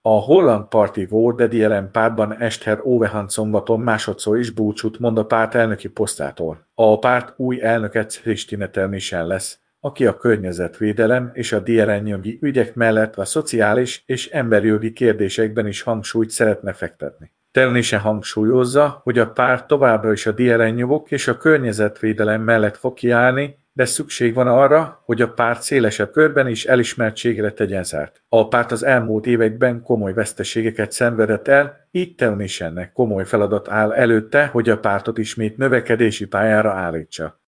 A holland parti volt, de jelen pártban Eszter Óvehan szombaton másodszor is búcsút mond a párt elnöki posztától. A párt új elnöke Christine Ternissen lesz, aki a környezetvédelem és a DRN-jogi ügyek mellett a szociális és emberjogi kérdésekben is hangsúlyt szeretne fektetni. Ternissen hangsúlyozza, hogy a párt továbbra is a DRN-jogok és a környezetvédelem mellett fog kiállni, de szükség van arra, hogy a párt szélesebb körben is elismertségre tegyen szert. A párt az elmúlt években komoly veszteségeket szenvedett el, így Ternissennek komoly feladat áll előtte, hogy a pártot ismét növekedési pályára állítsa.